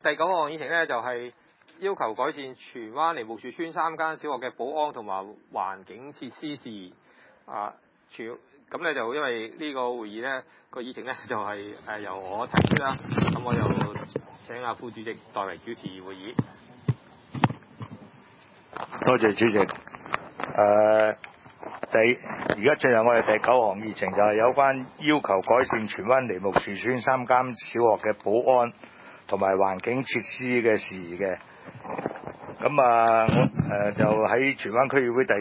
第9項議程呢，就係要求改善荃灣梨木樹村3間小學嘅保安同埋環境設施事宜。咁咧就因為呢個會議呢個議程呢，就係由我提出啦，咁我就請阿副主席代為主持會議。 多謝主席。而家進入我哋第9項議程，就係有關要求改善荃灣梨木樹村3間小學嘅保安同埋環境設施嘅事宜嘅。咁我就喺荃灣區議會第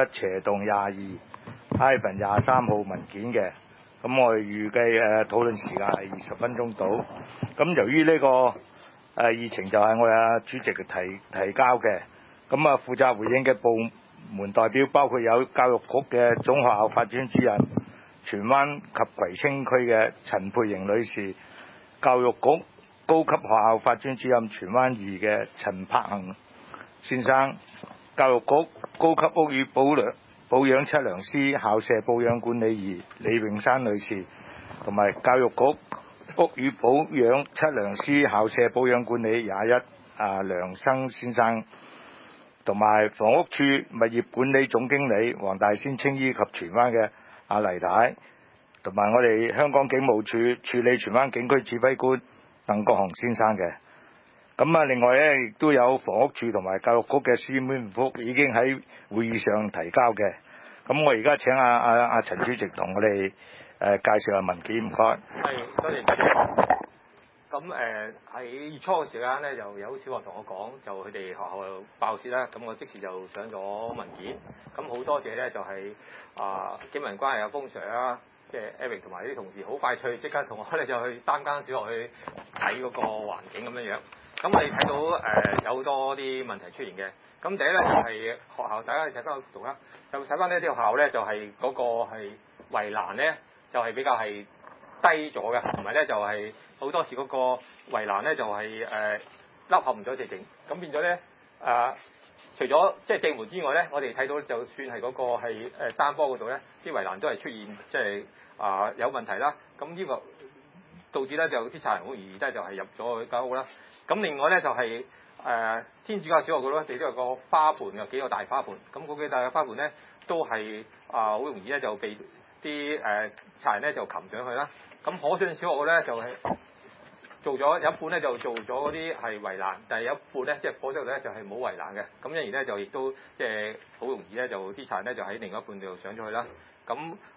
41/22/23號文件嘅。咁我哋預計討論時間係20分鐘到。咁由於呢個議程就係我哋主席提交嘅，咁負責回應嘅部門代表包括有教育局嘅總學校發展主任荃灣及葵青區嘅陳佩瑩女士，教育局高級學校發展主任荃灣2嘅陳柏恒先生，教育局高級屋宇保養測量師校舍保養管理員李永山女士，同埋教育局屋宇保養測量師校舍保養管理21梁生先生，同埋房屋處物業管理總經理黃大仙青衣及荃灣嘅黎太，同埋我哋香港警務處處理荃灣警區指揮官鄧國雄先生嘅。咁另外咧，亦都有房屋處同埋教育局嘅書面回覆已經喺會議上提交嘅。咁我而家請阿陳主席同我哋介紹下文件，唔該。 係，多謝主席。咁喺月初嘅時間咧，就有小學同我講，就佢哋學校爆竊啦，咁我即時就上咗文件。咁好多謝咧，就係警民關係有封 Sir 啦，即係 Eric 同埋啲同事好快脆即刻同我咧就去3間小學去睇嗰個環境咁樣樣。咁我哋睇到有好多啲問題出現嘅。咁第一咧就係學校，大家睇翻個圖啦，就睇翻呢啲學校咧就係嗰個係圍欄咧就係比較係低咗嘅，同埋咧就係好多時嗰個圍欄咧就係凹陷唔咗直情，咁變咗咧除咗即係正門之外咧，我哋睇到就算係嗰個係山坡嗰度咧，啲圍欄都係出現即係有問題啦。咁呢個導致咧就啲賊人好容易咧就係入咗去間屋啦。咁另外咧就係天主教小學嗰度咧，地都有個花盆，有幾個大花盆。咁嗰幾大嘅花盆咧都係好容易咧就被啲賊人咧就擒上去啦。咁可信小學咧就係做咗有一半咧就做咗嗰啲係圍欄，但係有一半咧即係可信咧就係冇圍欄嘅。咁因而咧就亦都即係好容易咧就啲賊人咧就喺另一半度上咗去啦。咁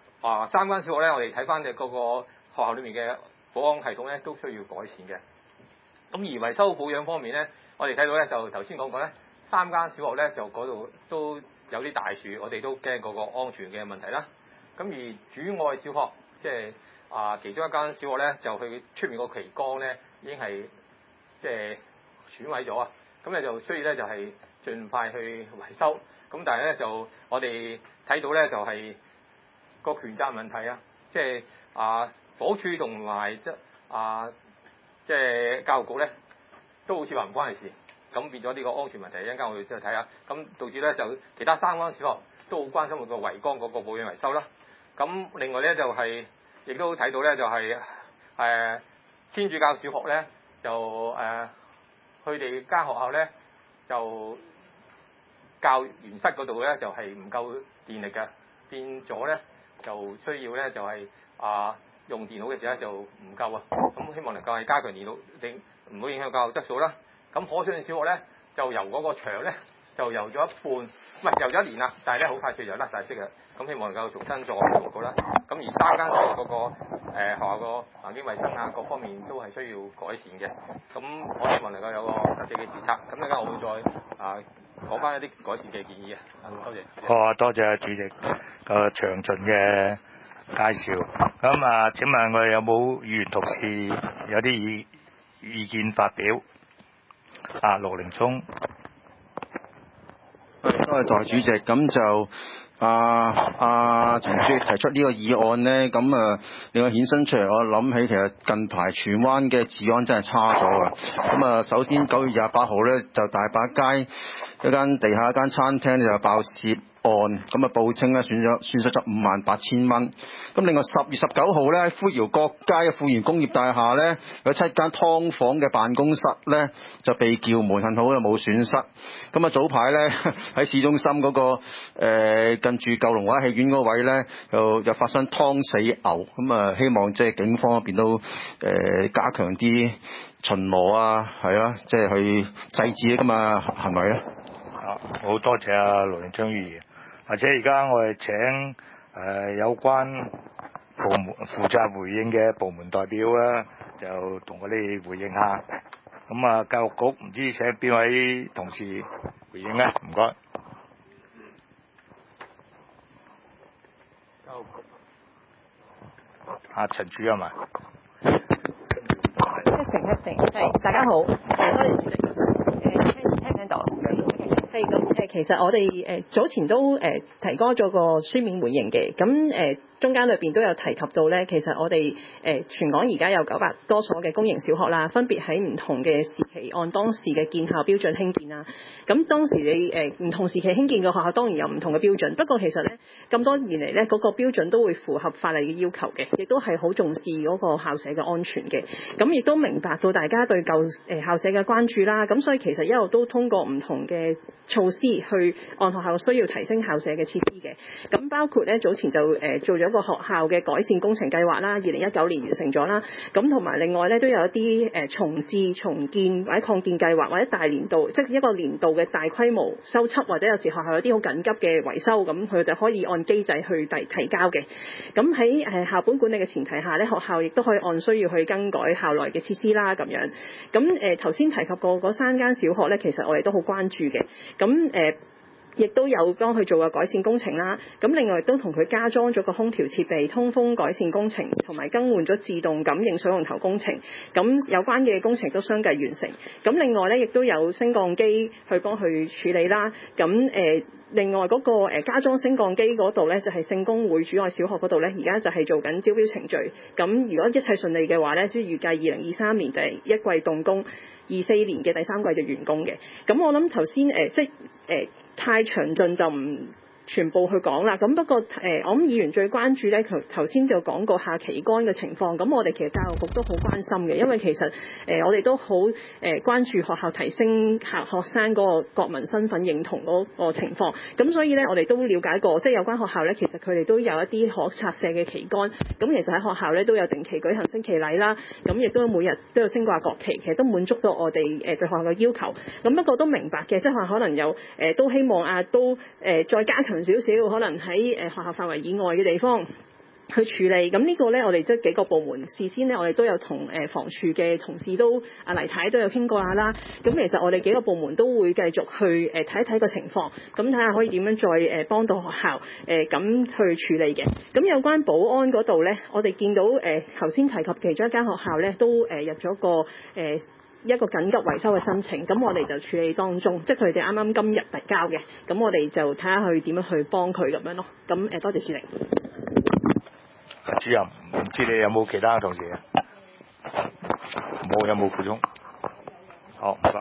3間小學咧，我哋睇翻嘅嗰個學校裏面嘅保安系統咧都需要改善嘅。咁而維修保養方面咧，我哋睇到咧就頭先講過咧，3間小學咧就嗰度都有啲大樹，我哋都驚嗰個安全嘅問題啦。咁而主愛小學即係其中一間小學咧，就佢出面個旗杆咧已經係即係損毀咗啊！咁咧就需要咧就係盡快去維修。咁但係咧就我哋睇到咧就係個權責問題啊，即係房屋處同埋即係教育局咧都好似話唔關佢事，咁變咗呢個安全問題，一陣間我哋先去睇下。咁導致咧就其他3間小學都好關心個圍崗嗰個保養維修啦。咁另外咧就係亦都睇到咧就係天主教小學咧就佢哋間學校咧就教員室嗰度咧就係唔夠電力嘅，變咗咧就需要咧就係用電腦嘅時候就唔夠啊。咁希望能夠係加強電腦，唔會影響教學質素啦。咁可信小學咧就由嗰個牆咧就油咗一半，唔係油咗1年啦，但係咧好快脆就甩晒色嘅。咁希望能夠重新再做過啦。咁而3間小學嗰個學校個環境衛生各方面都係需要改善嘅。咁我希望能夠有個實際嘅時刻。咁陣間我會再講翻一啲改善嘅建議嘅。多謝。 好，多謝主席個詳盡嘅介紹。咁請問我哋有冇議員同事有啲意見發表？陸凌聰。 多謝代主席。咁就陳主席提出呢個議案呢，咁令我衍生出嚟，我諗起其實近排荃灣嘅治安真係差咗啊！咁首先9月28號呢，就大把街地下一間餐廳就爆竊案，咁報稱咧損失咗58,000蚊。咁另外10月19號咧喺富饒角街嘅富源工業大廈咧有7間劏房嘅辦公室咧就被撬門，幸好就冇損失。咁早排咧喺市中心嗰個近住舊龍華戲院嗰位咧又發生劏死牛，咁希望即係警方嗰邊都加強啲巡邏啊，係啦，即係去制止咁嘅行為啦。 好多謝阿盧永昌議員，或者而家我哋請有關部門負責回應嘅部門代表啦，就同我哋回應下。咁教育局唔知請邊位同事回應咧？唔該。 教育局陳主任啊。 testing 係，大家好，多謝主席。聽唔聽到？係咁其實我哋早前都提供咗個書面回應嘅，咁中間裏邊都有提及到咧，其實我哋全港而家有900多所嘅公營小學啦，分別喺唔同嘅時期按當時嘅建校標準興建啦。咁當時你唔同時期興建嘅學校當然有唔同嘅標準，不過其實咧咁多年嚟咧嗰個標準都會符合法例嘅要求嘅，亦都係好重視嗰個校舍嘅安全嘅。咁亦都明白到大家對舊校舍嘅關注啦，咁所以其實一路都通過唔同嘅措施去按學校需要提升校舍嘅設施嘅。咁包括咧早前就做咗個學校嘅改善工程計劃啦，2019年完成咗啦。咁同埋另外咧都有一啲重置、重建或者擴建計劃，或者大年度即係一個年度嘅大規模修葺，或者有時學校有啲好緊急嘅維修，咁佢哋可以按機制去提交嘅。咁喺校本管理嘅前提下咧，學校亦都可以按需要去更改校內嘅設施啦咁樣。咁頭先提及過嗰3間小學咧，其實我哋都好關注嘅。咁亦都有幫佢做個改善工程啦，咁另外亦都同佢加裝咗個空調設備、通風改善工程，同埋更換咗自動感應水龍頭工程，咁有關嘅工程都相繼完成。咁另外咧，亦都有升降機去幫佢處理啦。咁另外嗰個加裝升降機嗰度咧，就係聖公會主愛小學嗰度咧，而家就係做緊招標程序。咁如果一切順利嘅話咧，即係預計2023年第一季動工，24年嘅第3季就完工嘅。咁我諗頭先太詳盡就唔全部去講啦，咁不過我諗議員最關注咧，頭先就講過下旗杆嘅情況，咁我哋其實教育局都好關心嘅，因為其實我哋都好關注學校提升學生嗰個國民身份認同嗰個情況，咁所以咧我哋都了解過，即係有關學校咧，其實佢哋都有一啲可拆卸嘅旗杆，咁其實喺學校咧都有定期舉行升旗禮啦，咁亦都每日都有升掛國旗，其實都滿足到我哋對學校嘅要求，咁不過都明白嘅，即係可能有都希望都再加強少少，可能喺學校範圍以外嘅地方去處理。咁呢個咧，我哋即係幾個部門事先咧，我哋都有同房署嘅同事都黎太都有傾過下啦。咁其實我哋幾個部門都會繼續去睇一睇個情況，咁睇下可以點樣再幫到學校咁去處理嘅。咁有關保安嗰度咧，我哋見到頭先提及其中一間學校咧，都入咗個一個緊急維修嘅申請，咁我哋就處理當中，即係佢哋啱啱今日提交嘅，咁我哋就睇下佢點樣去幫佢咁樣咯。咁多謝主席。 主任，唔知你有冇其他同事啊？冇，有冇補充？好，唔該。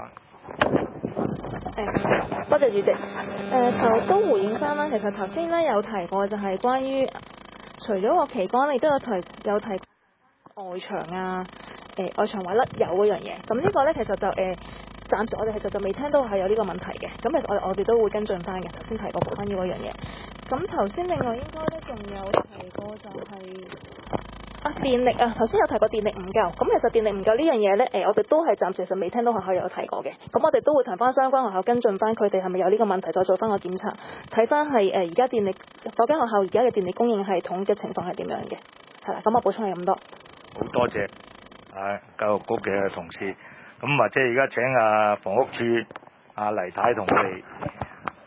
多謝主席。都回應翻啦。其實頭先咧有提過，就係關於除咗個旗杆，你都有提外牆啊。外牆位甩油嗰樣嘢，咁呢個咧其實就暫時我哋其實就未聽到係有呢個問題嘅，咁其實我哋都會跟進翻嘅。頭先提過補翻呢嗰樣嘢，咁頭先另外應該咧仲有提過就係電力啊，頭先有提過電力唔夠，咁其實電力唔夠呢樣嘢咧，我哋都係暫時其實未聽到學校有提過嘅，咁我哋都會同翻相關學校跟進翻佢哋係咪有呢個問題，再做翻個檢查，睇翻係而家電力嗰間學校而家嘅電力供應系統嘅情況係點樣嘅，係啦，咁我補充係咁多。 好多謝。教育局嘅同事，咁或者而家請房屋處黎太同我哋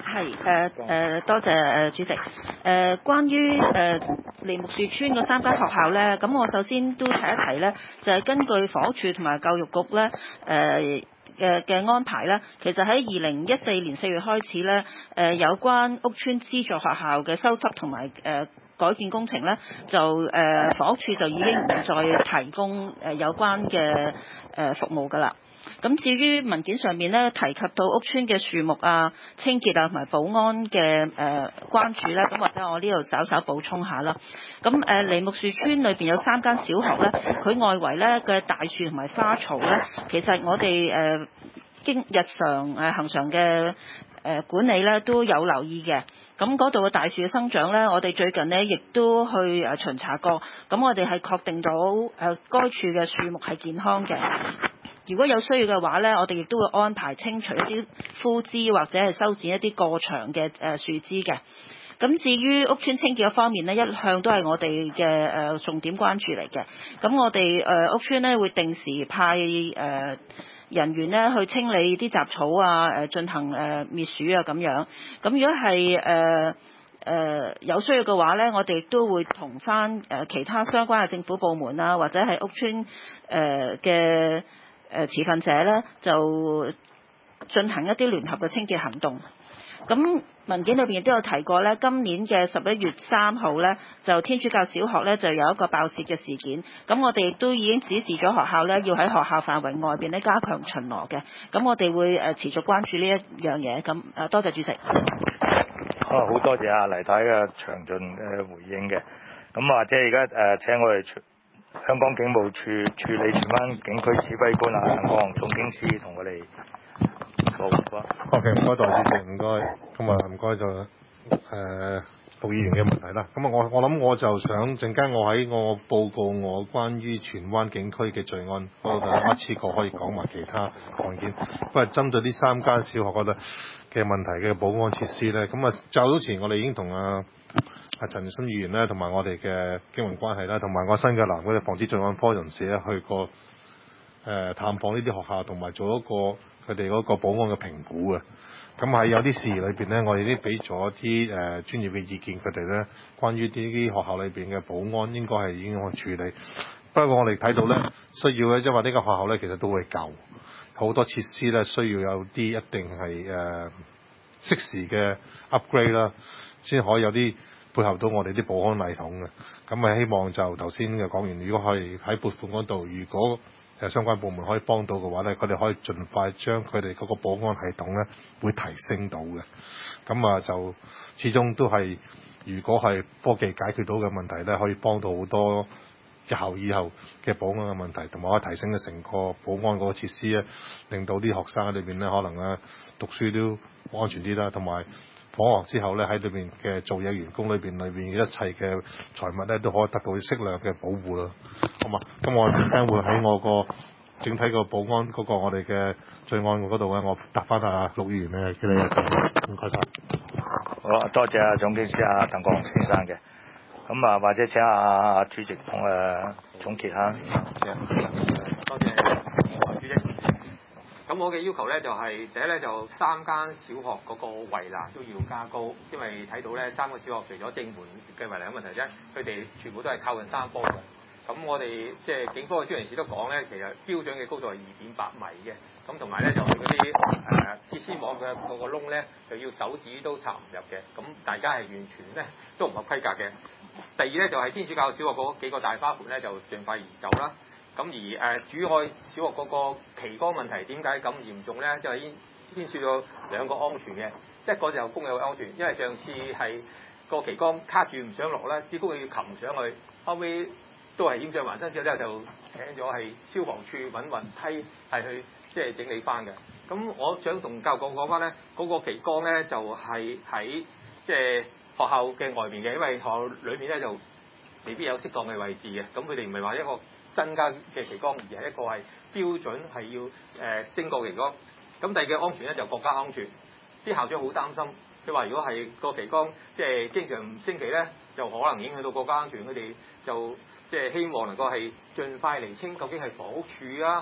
係多謝主席。關於梨木樹村嗰3間學校咧，咁我首先都提一提咧，就係根據房屋署同埋教育局咧嘅安排咧，其實喺2014年4月開始咧，有關屋邨資助學校嘅修葺同埋改建工程咧，就房屋署就已經唔再提供有關嘅服務㗎啦。咁至於文件上面咧提及到屋邨嘅樹木啊、清潔啊同埋保安嘅關注咧，咁或者我呢度稍稍補充下啦。咁梨木樹村裏邊有3間小學咧，佢外圍咧嘅大樹同埋花草咧，其實我哋經日常恆常嘅管理咧都有留意嘅。咁嗰度嘅大樹嘅生長咧，我哋最近呢亦都去巡查過，咁我哋係確定到該處嘅樹木係健康嘅。如果有需要嘅話咧，我哋亦都會安排清除一啲枯枝或者係修剪一啲過長嘅樹枝嘅。咁至於屋邨清潔嘅方面呢，一向都係我哋嘅重點關注嚟嘅。咁我哋屋邨呢會定時派人員呢去清理啲雜草啊，進行滅鼠啊咁樣。咁如果係有需要嘅話呢，我哋亦都會同翻其他相關嘅政府部門啊，或者係屋邨嘅持份者呢，就進行一啲聯合嘅清潔行動。咁文件裏邊亦都有提過呢，今年嘅11月3號呢，就天主教小學呢就有一個爆竊嘅事件。咁我哋亦都已經指示咗學校呢，要喺學校範圍外邊呢加強巡邏嘅。咁我哋會持續關注呢一樣嘢。咁多謝主席。 好多謝阿黎太嘅詳盡嘅回應嘅。咁或者而家請我哋香港警務處處理荃灣警區指揮官啊，我同總警司同我哋報告。 OK， 唔該代理主席，唔該。咁啊，唔該就陸議員嘅問題啦。咁啊，我諗我就想陣間我喺我報告我關於荃灣警區嘅罪案嗰度一次過可以講埋其他案件。不過針對呢3間小學嗰度嘅問題嘅保安設施咧，咁啊較早前我哋已經同阿陳新議員咧，同埋我哋嘅警民關係啦，同埋我新界南嗰啲防止罪案科人士咧去過探訪呢啲學校，同埋做一個佢哋嗰個保安嘅評估嘅。咁喺有啲事裏邊咧，我哋都俾咗啲專業嘅意見，佢哋咧關於呢啲學校裏邊嘅保安應該係已經去處理。不過我哋睇到咧，需要咧，因為呢個學校咧其實都會舊，好多設施咧需要有啲一定係適時嘅 upgrade 啦，先可以有啲配合到我哋啲保安系統嘅。咁啊，希望就頭先嘅講完，如果可以喺撥款嗰度，如果相關部門可以幫到嘅話咧，佢哋可以盡快將佢哋嗰個保安系統咧會提升到嘅。咁啊，就始終都係如果係科技解決到嘅問題咧，可以幫到好多以後嘅保安嘅問題，同埋可以提升嘅成個保安嗰個設施咧，令到啲學生喺裏邊咧可能咧讀書都安全啲啦，同埋放學之後咧喺裏邊嘅做嘢員工裏邊一切嘅財物咧都可以得到適量嘅保護啦，好嘛？咁我陣間會喺我個整體個保安嗰個我哋嘅罪案嗰度咧，我答翻阿陸議員嘅嘅唔該晒。 好，多謝阿總警司阿鄧國雄先生嘅。咁啊，或者請阿主席總結下。 多謝主席。咁我嘅要求咧就係、第一咧就3間小學嗰個圍欄都要加高，因為睇到咧3個小學除咗正門嘅圍欄嘅問題啫，佢哋全部都係靠近山坡嘅。咁我哋即係警方嘅專業人士都講咧，其實標準嘅高度係2.8米嘅。咁同埋咧就嗰啲鐵絲網嘅個窿咧，就要手指都插唔入嘅。咁大家係完全咧都唔合規格嘅。第二咧就係天主教小學嗰幾個大花盆咧就盡快移走啦。咁而主愛小學嗰個旗杆問題點解咁嚴重咧？就係牽涉到2個安全嘅，一個就工友嘅安全，因為上次係個旗杆卡住唔想落咧，啲工友要擒上去，後尾都係險象環生之後咧就請咗係消防處揾雲梯係去即係整理翻嘅。咁我想同教育局講翻咧，嗰個旗杆咧就係喺即係學校嘅外面嘅，因為學校裏面咧就未必有適當嘅位置嘅。咁佢哋唔係話一個增加嘅旗杆，而係一個係標準係要升個旗杆。咁第二嘅安全咧就國家安全，啲校長好擔心，佢話如果係個旗杆即係經常唔升旗咧，就可能影響到國家安全。佢哋就即係希望能夠係盡快釐清究竟係房屋署啊，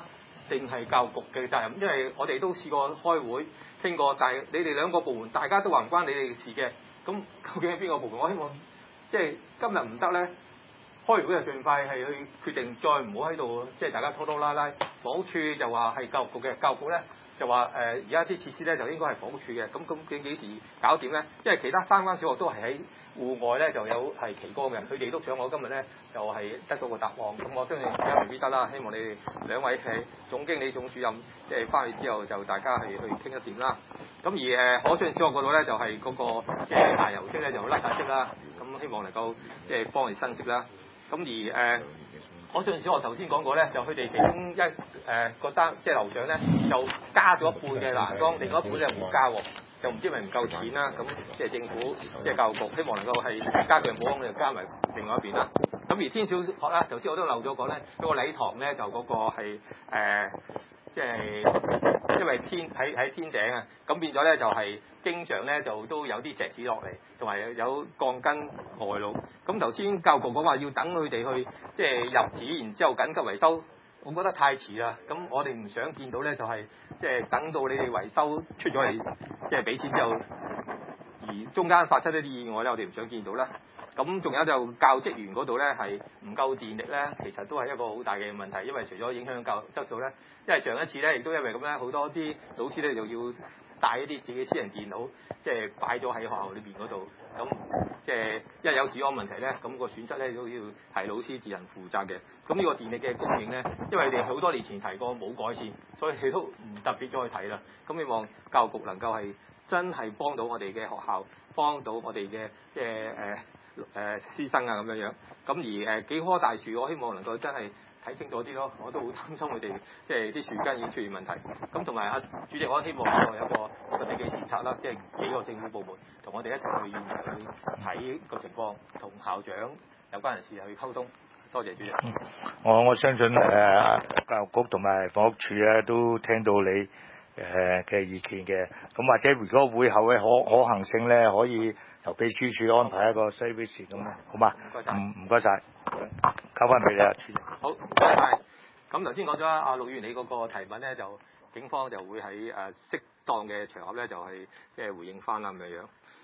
定係教育局嘅責任？因為我哋都試過開會傾過，但係你哋兩個部門大家都話唔關你哋事嘅，咁究竟係邊個部門？我希望即係今日唔得咧，開完會就盡快係去決定，再唔好喺度即係大家拖拖拉拉。房屋處就話係教育局嘅，教育局咧就話而家啲設施咧就應該係房屋處嘅，咁究竟幾時搞掂咧？因為其他3間小學都係喺戶外咧就有係旗杆嘅，佢哋都想我今日咧就係得到個答案，咁我相信而家未必得啦。希望你哋兩位係總經理、總主任，即係翻去之後就大家係去傾一掂啦。咁而可信小學嗰度咧就係嗰個即係大油色咧就甩曬色啦，咁希望能夠即係幫你新色啦。咁而可信小學頭先講過咧，就佢哋其中個單即係樓上咧就加咗一半嘅欄杆，另外一半咧冇加喎，就唔知係咪唔夠錢啦。咁即係政府即係教育局希望能夠係加強保安，就加埋另外一邊啦。咁而天小學啦，頭先我都漏咗講咧，嗰個禮堂咧就嗰個係即係因為喺天頂啊，咁變咗咧就係經常咧就都有啲石屎落嚟，同埋有鋼筋外露。咁頭先教育局講話要等佢哋去即係入紙，然之後緊急維修，我覺得太遲啦。咁我哋唔想見到咧就係即係等到你哋維修出咗嚟，即係俾錢之後，而中間發生一啲意外咧，我哋唔想見到啦。咁仲有就教職員嗰度咧係唔夠電力咧，其實都係一個好大嘅問題，因為除咗影響教育質素咧，因為上一次咧亦都因為咁咧，好多啲老師咧就要帶一啲自己私人電腦，即係擺咗喺學校裏邊嗰度，咁即係一有治安問題咧，咁個損失咧都要係老師自行負責嘅。咁呢個電力嘅供應咧，因為你哋好多年前提過冇改善，所以你都唔特別再睇啦。咁希望教育局能夠係真係幫到我哋嘅學校，幫到我哋嘅即係師生啊咁樣樣。咁而幾棵大樹，我希望能夠真係睇清楚啲咯。我都好擔心佢哋即係啲樹根已經出現問題。咁同埋主席，我希望我有一個地基視察啦，即係幾個政府部門同我哋一齊去現場去睇個情況，同校長有關人士去溝通。多謝主席。 我相信教育局同埋房屋處咧都聽到你嘅意見嘅。咁或者如果會後嘅可行性咧，可以由秘書處安排一個 service 咁啊，好嘛？唔該晒，交翻俾你啊，主席。 好，唔該晒。咁頭先講咗啦，陸議員你嗰個提問咧，就警方就會喺適當嘅場合咧，就係即係回應翻啦咁樣樣。